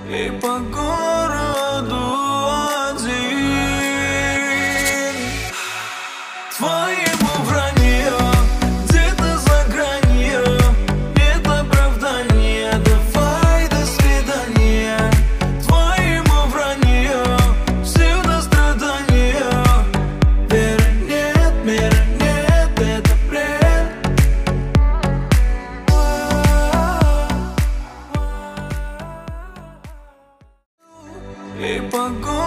и по городу один. Твоему вранью где-то за гранью нет оправдания. Давай, до свидания. Твоему вранью всюду страдания. Веры нет, мира нет, это бред. И по